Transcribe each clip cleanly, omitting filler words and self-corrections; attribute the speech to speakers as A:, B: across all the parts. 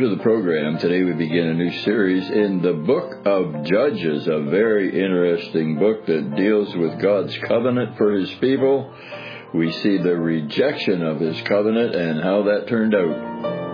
A: to the program. Today we begin a new series in the book of Judges, a very interesting book that deals with God's covenant for His people. We see the rejection of His covenant and how that turned out.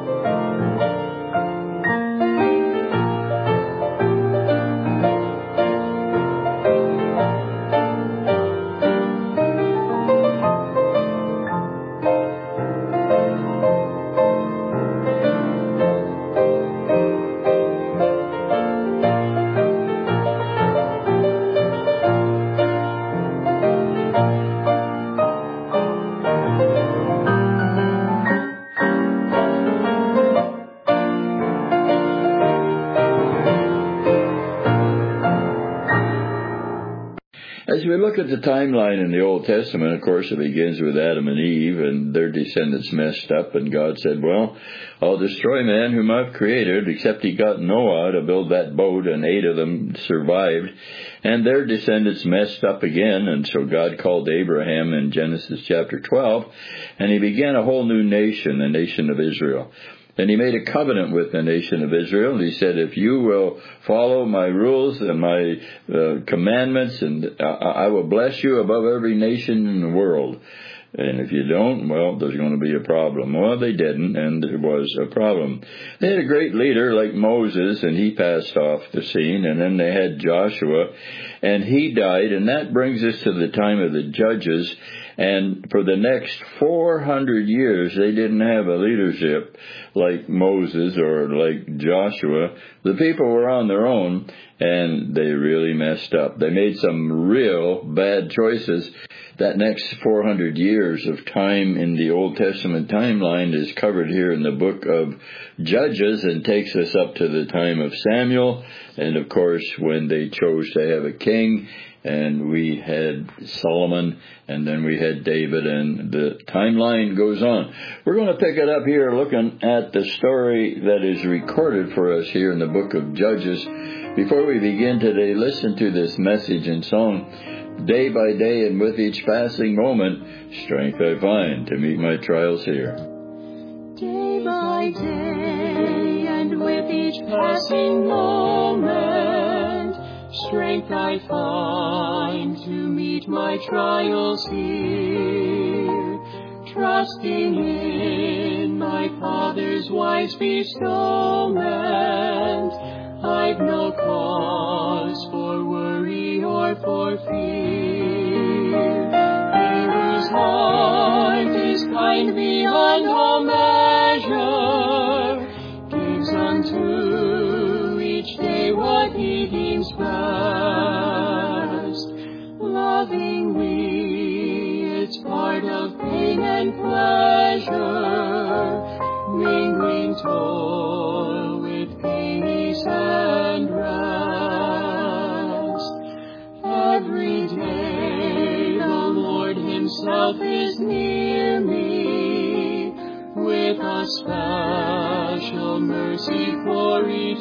A: As we look at the timeline in the Old Testament, of course, it begins with Adam and Eve, and their descendants messed up, and God said, well, I'll destroy man whom I've created, except He got Noah to build that boat, and 8 of them survived, and their descendants messed up again, and so God called Abraham in Genesis chapter 12, and He began a whole new nation, the nation of Israel. And He made a covenant with the nation of Israel, and He said, if you will follow my rules and my commandments, and I will bless you above every nation in the world. And if you don't, well, there's going to be a problem. Well, they didn't, and there was a problem. They had a great leader like Moses, and he passed off the scene. And then they had Joshua, and he died. And that brings us to the time of the Judges. And for the next 400 years, they didn't have a leadership like Moses or like Joshua. The people were on their own, and they really messed up. They made some real bad choices. That next 400 years of time in the Old Testament timeline is covered here in the book of Judges and takes us up to the time of Samuel. And, of course, when they chose to have a king, and we had Solomon, and then we had David, and the timeline goes on. We're going to pick it up here looking at the story that is recorded for us here in the book of Judges. Before we begin today, listen to this message and song. Day by day and with each passing moment, strength I find to meet my trials here.
B: Day by day and with each passing moment, strength I find to meet my trials here. Trusting in my Father's wise bestowment, I've no cause for worry or for fear. He whose heart is kind beyond all measure gives unto each day what He deems best. Lovingly, it's part of pain and pleasure, mingling toil with peace and rest. Every day the Lord Himself is near me, with a special mercy for each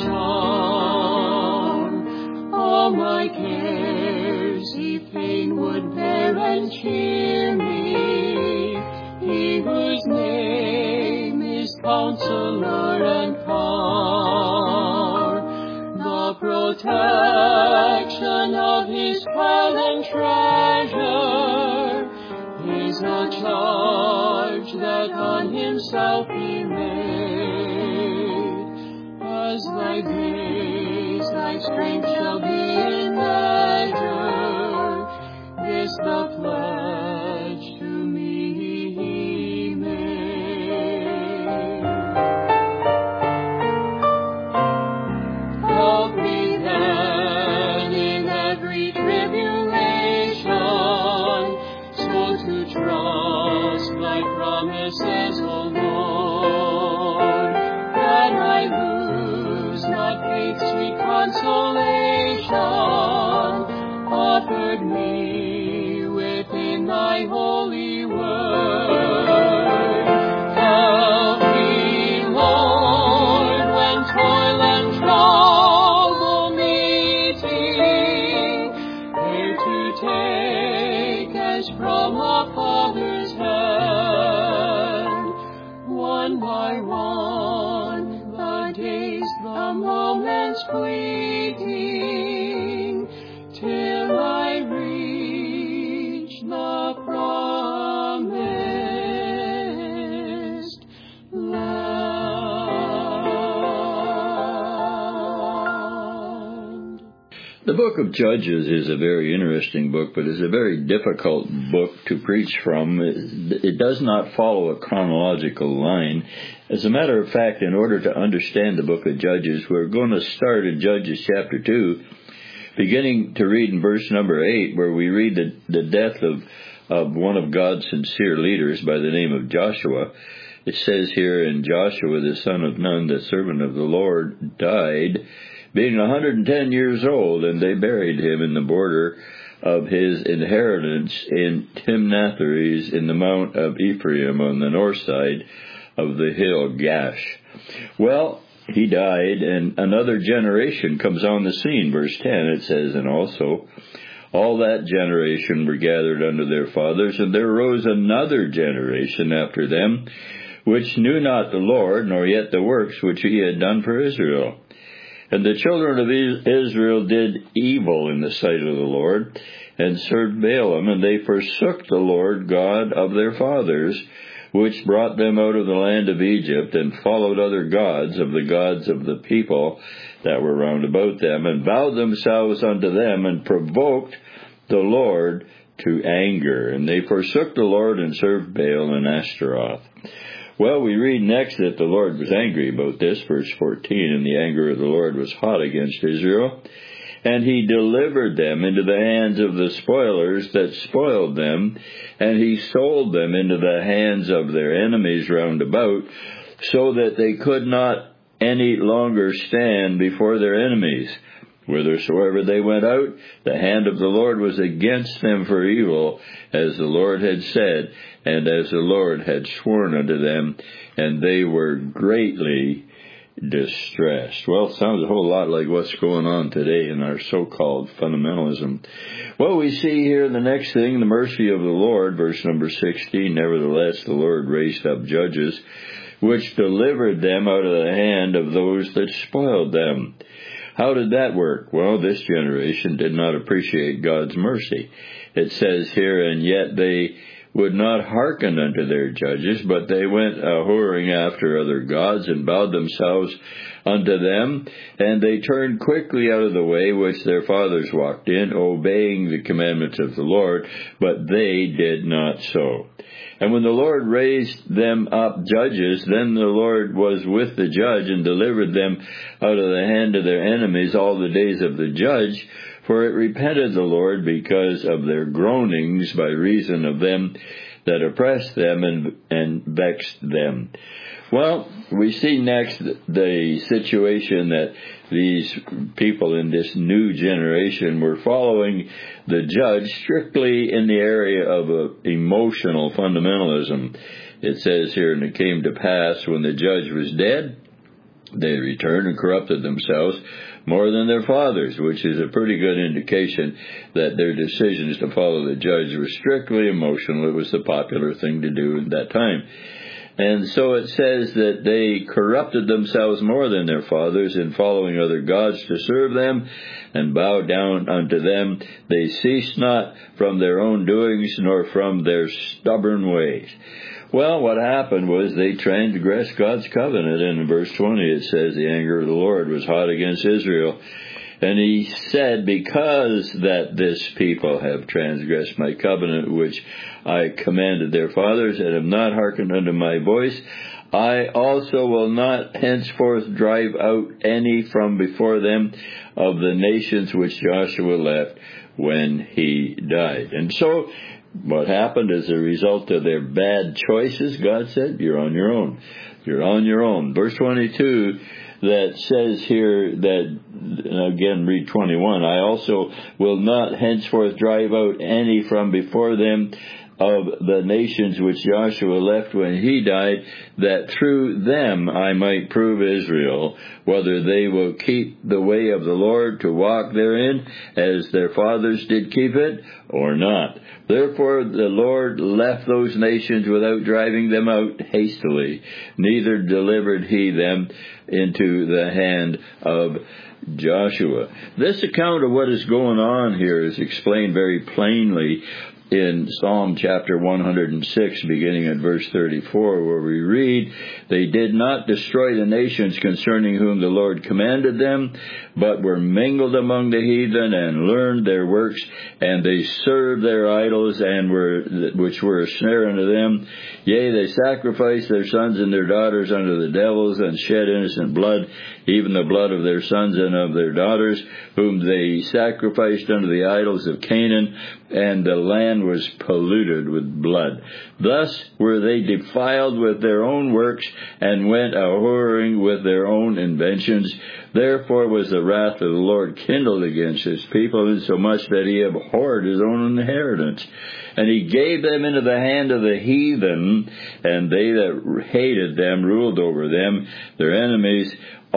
B: arm. All my cares He fain would bear and cheer me, He whose name is Counselor and Power. The protection of His well and treasure is a charge that on Himself He laid. As thy days, thy strength shall be in measure, this the pledge to me He made. Help me then in every tribulation, so to trust thy promises, O Lord, that I lose not faith's sweet consolation, offered me within thy holy word. Help me, Lord, when toil and trouble meeting, here to take as from a father's hand, one by one, the a moment's fleeting, till I reach the promised land.
A: The book of Judges is a very interesting book, but it's a very difficult book to preach from. It does not follow a chronological line. As a matter of fact, in order to understand the book of Judges, we're going to start in Judges chapter 2, beginning to read in verse number 8, where we read the death of one of God's sincere leaders by the name of Joshua. It says here, "And Joshua the son of Nun, the servant of the Lord, died, being 110 years old, and they buried him in the border of his inheritance in Timnath-Heres in the mount of Ephraim on the north side of the hill Gash." Well, he died, and another generation comes on the scene. Verse 10, it says, "And also all that generation were gathered unto their fathers, and there arose another generation after them, which knew not the Lord, nor yet the works which he had done for Israel. And the children of Israel did evil in the sight of the Lord, and served Baalim, and they forsook the Lord God of their fathers, which brought them out of the land of Egypt, and followed other gods of the people that were round about them, and vowed themselves unto them, and provoked the Lord to anger. And they forsook the Lord, and served Baal and Ashtaroth." Well, we read next that the Lord was angry about this, verse 14, "And the anger of the Lord was hot against Israel, and he delivered them into the hands of the spoilers that spoiled them, and he sold them into the hands of their enemies round about, so that they could not any longer stand before their enemies. Whithersoever they went out, the hand of the Lord was against them for evil, as the Lord had said, and as the Lord had sworn unto them, and they were greatly distressed." Well, it sounds a whole lot like what's going on today in our so-called fundamentalism. Well, we see here the next thing, the mercy of the Lord, verse number 16, "Nevertheless the Lord raised up judges, which delivered them out of the hand of those that spoiled them." How did that work? Well, this generation did not appreciate God's mercy. It says here, "And yet they would not hearken unto their judges, but they went whoring after other gods, and bowed themselves unto them, and they turned quickly out of the way which their fathers walked in, obeying the commandments of the Lord, but they did not so. And when the Lord raised them up judges, then the Lord was with the judge, and delivered them out of the hand of their enemies all the days of the judge, for it repented the Lord because of their groanings by reason of them that oppressed them and vexed them." Well, we see next the situation that these people in this new generation were following the judge strictly in the area of emotional fundamentalism. It says here, "And it came to pass when the judge was dead, they returned and corrupted themselves more than their fathers," which is a pretty good indication that their decisions to follow the judge were strictly emotional. It was the popular thing to do at that time. And so it says that they corrupted themselves more than their fathers in following other gods to serve them and bow down unto them. They ceased not from their own doings, nor from their stubborn ways. Well, what happened was they transgressed God's covenant. And in verse 20 it says, "The anger of the Lord was hot against Israel. And he said, because that this people have transgressed my covenant, which I commanded their fathers, and have not hearkened unto my voice, I also will not henceforth drive out any from before them of the nations which Joshua left when he died." And so what happened as a result of their bad choices, God said, "You're on your own. You're on your own." Verse 22 that says here that, again, read 21, "I also will not henceforth drive out any from before them of the nations which Joshua left when he died, that through them I might prove Israel, whether they will keep the way of the Lord to walk therein, as their fathers did keep it, or not. Therefore the Lord left those nations without driving them out hastily, neither delivered he them into the hand of Joshua. This account of what is going on here is explained very plainly in Psalm chapter 106, beginning at verse 34, where we read, "They did not destroy the nations concerning whom the Lord commanded them, but were mingled among the heathen and learned their works, and they served their idols, which were a snare unto them. Yea, they sacrificed their sons and their daughters unto the devils, and shed innocent blood, even the blood of their sons and of their daughters, whom they sacrificed unto the idols of Canaan, and the land was polluted with blood. Thus were they defiled with their own works, and went a-whoring with their own inventions. Therefore was the wrath of the Lord kindled against his people, insomuch that he abhorred his own inheritance. And he gave them into the hand of the heathen, and they that hated them ruled over them. Their enemies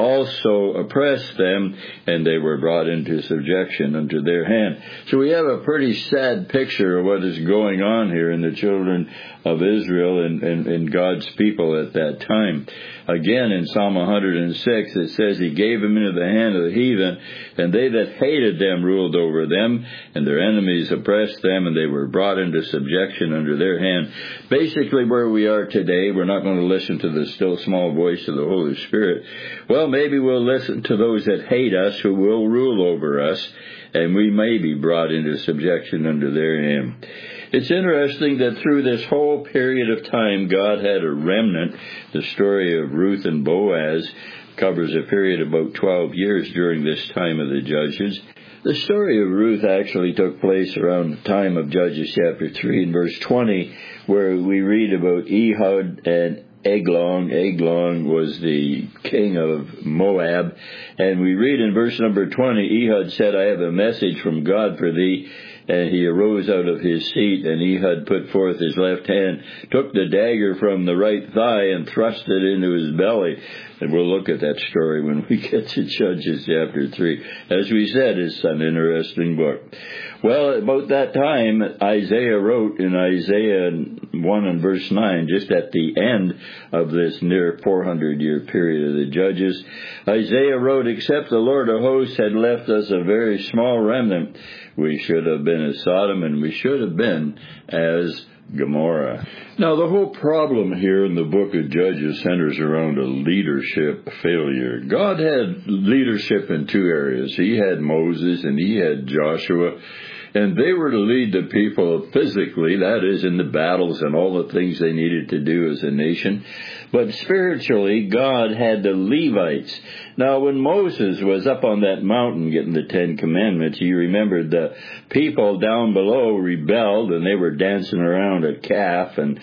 A: also oppressed them, and they were brought into subjection unto their hand." So we have a pretty sad picture of what is going on here in the children of Israel and God's people at that time. Again, in Psalm 106, it says, "He gave them into the hand of the heathen, and they that hated them ruled over them, and their enemies oppressed them, and they were brought into subjection under their hand." Basically, where we are today, we're not going to listen to the still small voice of the Holy Spirit. Well, maybe we'll listen to those that hate us, who will rule over us, and we may be brought into subjection under their hand. It's interesting that through this whole period of time, God had a remnant. The story of Ruth and Boaz covers a period of about 12 years during this time of the Judges. The story of Ruth actually took place around the time of Judges chapter 3 and verse 20, where we read about Ehud and Eglon. Eglon was the king of Moab. And we read in verse number 20, "Ehud said, I have a message from God for thee. And he arose out of his seat, and Ehud put forth his left hand, took the dagger from the right thigh, and thrust it into his belly." And we'll look at that story when we get to Judges chapter 3. As we said, it's an interesting book. Well, about that time, Isaiah wrote in Isaiah 1 and verse 9, just at the end of this near 400-year period of the Judges, Isaiah wrote, "Except the Lord of hosts had left us a very small remnant, we should have been as Sodom, and we should have been as Gomorrah." Now, the whole problem here in the book of Judges centers around a leadership failure. God had leadership in two areas. He had Moses and he had Joshua, and they were to lead the people physically, that is, in the battles and all the things they needed to do as a nation. But spiritually, God had the Levites. Now, when Moses was up on that mountain getting the 10 Commandments, you remembered the people down below rebelled, and they were dancing around a calf, and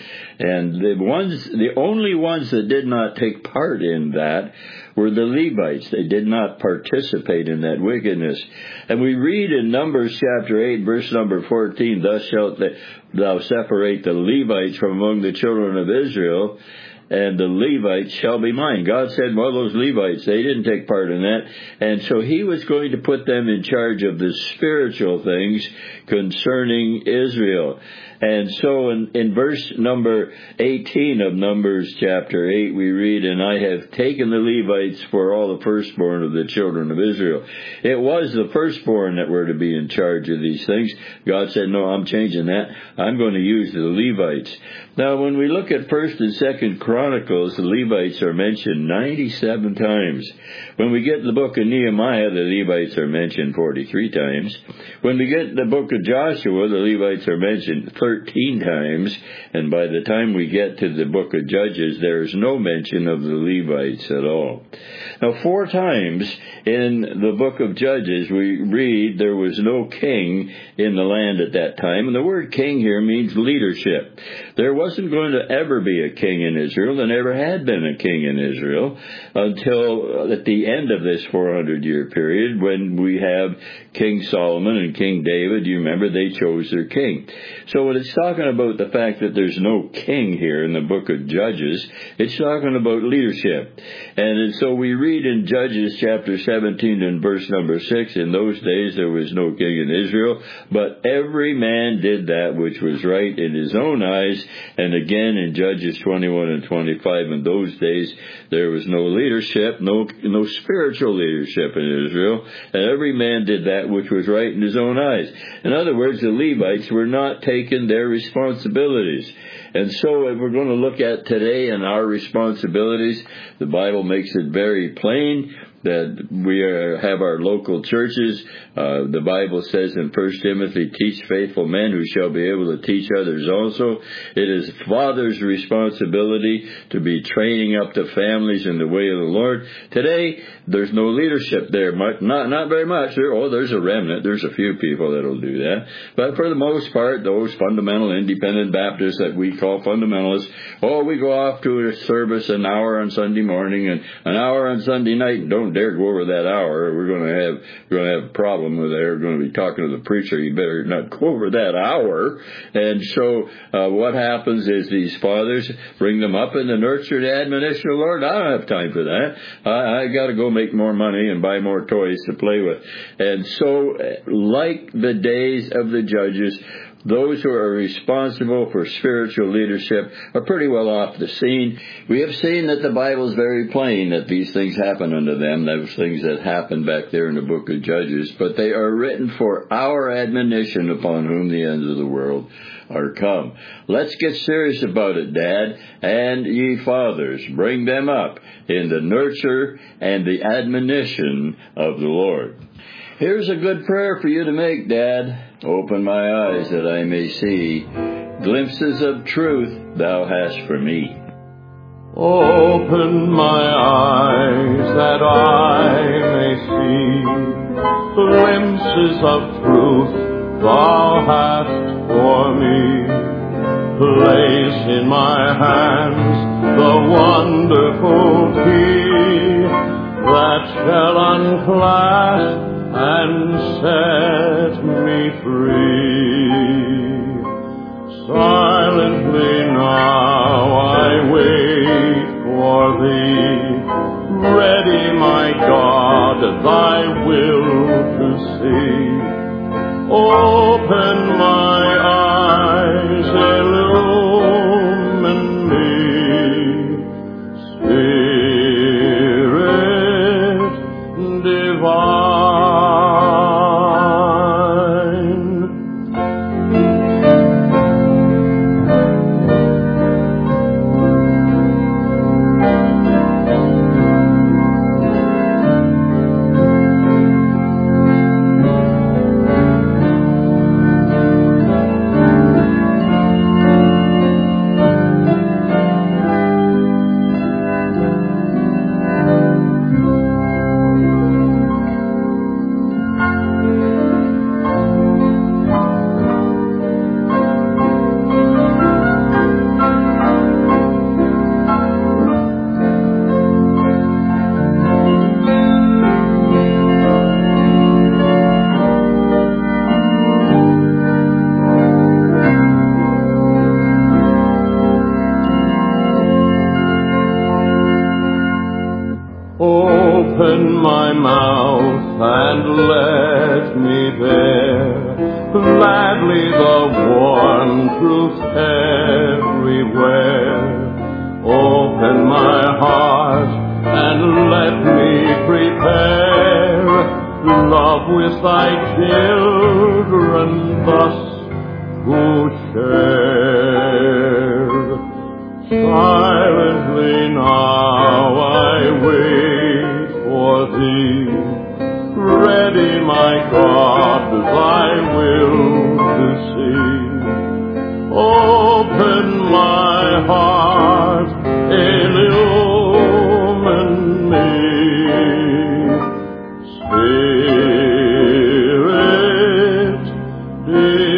A: the only ones that did not take part in that were the Levites. They did not participate in that wickedness. And we read in Numbers chapter 8, verse number 14, "Thus shalt thou separate the Levites from among the children of Israel, and the Levites shall be mine." God said, well, those Levites, they didn't take part in that. And so he was going to put them in charge of the spiritual things concerning Israel. And so in verse number 18 of Numbers chapter 8, we read, "And I have taken the Levites for all the firstborn of the children of Israel." It was the firstborn that were to be in charge of these things. God said, no, I'm changing that. I'm going to use the Levites. Now, when we look at 1st and 2nd Chronicles, the Levites are mentioned 97 times. When we get to the book of Nehemiah, the Levites are mentioned 43 times. When we get to the book of Joshua, the Levites are mentioned 13 times. And by the time we get to the book of Judges, there is no mention of the Levites at all. Now, 4 times in the book of Judges, we read there was no king in the land at that time. And the word king here means leadership. There wasn't going to ever be a king in Israel. Israel. There never had been a king in Israel until at the end of this 400-year period when we have King Solomon and King David. You remember they chose their king. So when it's talking about the fact that there's no king here in the book of Judges, it's talking about leadership. And so we read in Judges chapter 17 and verse number 6, in those days there was no king in Israel, but every man did that which was right in his own eyes. And again in Judges 21 and 25, in those days there was no leadership, no spiritual leadership in Israel, and every man did that which was right in his own eyes. In other words, the Levites were not taking their responsibilities. And so if we're going to look at today and our responsibilities, the Bible makes it very plain that we have our local churches. The Bible says in 1 Timothy, teach faithful men who shall be able to teach others also. It is father's responsibility to be training up the families in the way of the Lord. Today, there's no leadership there. Not very much. There's a remnant. There's a few people that will do that. But for the most part, those fundamental independent Baptists that we call fundamentalists, we go off to a service an hour on Sunday morning and an hour on Sunday night. Don't dare go over that hour. We're going to have a problem with it. We're going to be talking to the preacher. You better not go over that hour. And so what happens is these fathers bring them up in the nurture and admonition of the Lord. I don't have time for that. I got to go make more money and buy more toys to play with. And so like the days of the judges, those who are responsible for spiritual leadership are pretty well off the scene. We have seen that the Bible is very plain that these things happen unto them, those things that happened back there in the book of Judges, but they are written for our admonition upon whom the ends of the world are come. Let's get serious about it, Dad, and ye fathers, bring them up in the nurture and the admonition of the Lord. Here's a good prayer for you to make, Dad. Open my eyes that I may see glimpses of truth thou hast for me.
B: Open my eyes that I may see glimpses of truth thou hast for me. Place in my hands the wonderful key that shall unclasp and set me free. Silently now I wait for thee, ready, my God, thy will to see. Open my eyes, illumine me, Spirit divine. Open my mouth and let me bear gladly the warm truth everywhere. Open my heart and let me prepare love with thy children thus who share. Silently now I wait for thee, ready, my God, thy will to see. Open my heart, illumine me, Spirit divine.